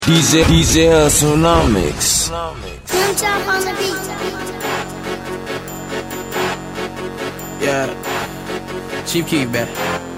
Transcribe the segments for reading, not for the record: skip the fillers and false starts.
DJ Tsunamix. Jump Jump on the beat. Yeah, Chief Keef back.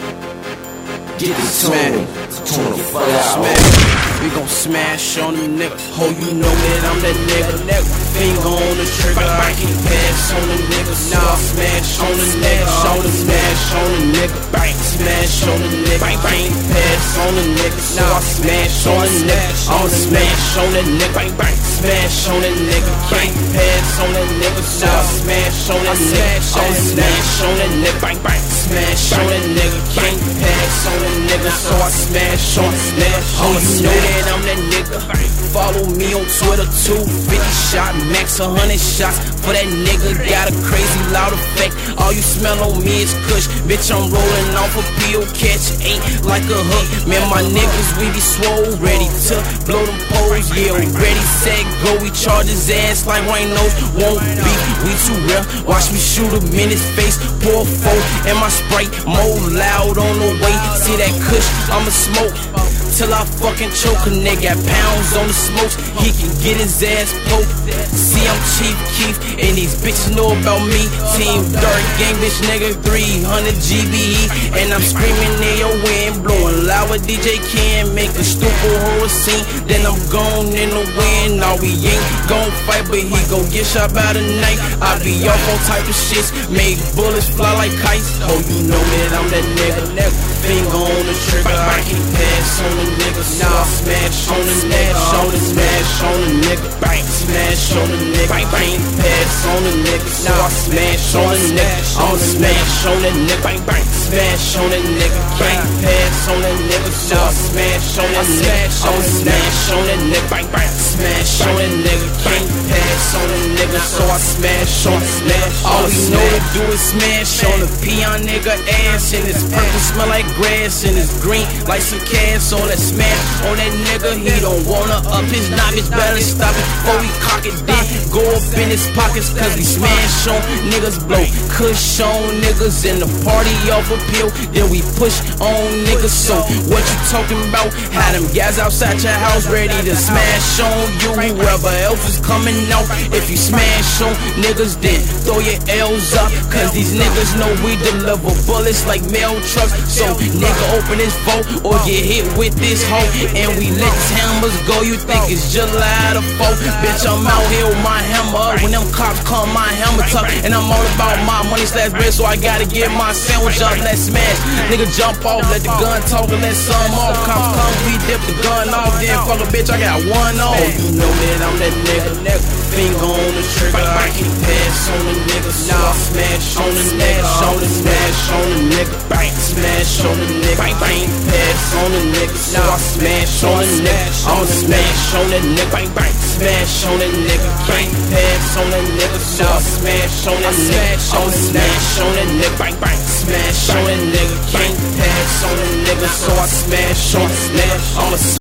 Get the Smash. turn the fuck out. Smash. We gon' smash on them niggas. Ho, you know that I'm that nigga. Finger on the trigger, I can pass on the niggas. Nah, smash on the nigga. Smash on the nigga. Bang, smash on the nigga. Can't pass on the nigga. So I smash on the nigga. I'ma smash on the nigga. Bang, bang, smash on the nigga. Can't pass on the nigga. So I smash on the nigga. I'ma smash on the nigga. Bang, bang, smash on the nigga. Can't pass on the nigga. So I smash on the nigga. Oh, you know that I'm that nigga. Follow me on Twitter too. 50 shot, max 100 shots for that nigga. Got a crazy loud effect. All you smell on me is kush. Bitch, I'm rolling off a PO catch. Ain't like a hook. Man, my niggas, we be swole. Ready to blow them poles. Yeah, ready, set, go. We charge his ass like rhinos. Won't be, we too real. Watch me shoot him in his face. Pour a four and my Sprite more loud on the way. See that kush, I'ma smoke till I fucking choke. A nigga got pounds on the smokes, he can get his ass poked. See, I'm Chief Keef, and these bitches know about me. Team Dirt Gang, bitch nigga, 300 GBE. And I'm screaming in your wind, blowing loud with DJ Ken. Make a stupid horror scene, then I'm gone in the wind. Now we ain't gon' fight, but he gon' get shot by the night. I be off all type of shits, make bullets fly like kites. Oh, you know that I'm that nigga. Finger on the trigger, I can pass on the nigga. Nah, smash on the nigga, smash on the nigga. Bang, smash on the nigga. Bang, bang, pass on the nigga. Nah, smash on the nigga. I'ma smash on the nigga. Bang, bang, smash on the nigga. Can't pass on the nigga. So I smash on the nigga. I'ma smash on the nigga. Bang, bang, smash on the nigga. Can't pass on the nigga. So I smash on the nigga. All we know to do is smash on the peon nigga ass. And his purple smell like grass, and his green like some cash. So let's smash on that nigga. He don't wanna up his knowledge, better stop it before we cock it. Then go up in his pockets, cause we smash on niggas, blow kush on niggas, and the party off a pill. Then we push on niggas. So what you talking about? Had them guys outside your house ready to smash on you. Whoever else is coming out, if you smash on niggas, then throw your L's up, cause these niggas know we deliver bullets like mail trucks. So nigga, open his vote or get hit with this hoe, and we let these hammers go. You think it's July the 4th? Bitch, I'm out here with my hammer. When them cops come, my hammer tuck, and I'm all about my money slash bread, so I gotta get my sandwich up. Let's smash, nigga, jump off, let the gun talk and let some off. Cops come, we dip the gun off, then fuck a bitch, I got one off. Oh, you know that I'm that nigga. Finger on the trigger, I can pass on the nigga. So I smash on the nigga, smash on the nigga. Bang, smash on the nigga. Bang, bang, pass on the nigga. So I smash on the nigga. I'ma smash on the nigga. Bang, bang, smash on the nigga. Can't pass on the nigga. So I smash on the nigga. I'ma smash on the nigga. Bang, bang, smash on the nigga. Can't pass on the nigga. So I smash on the nigga. I'ma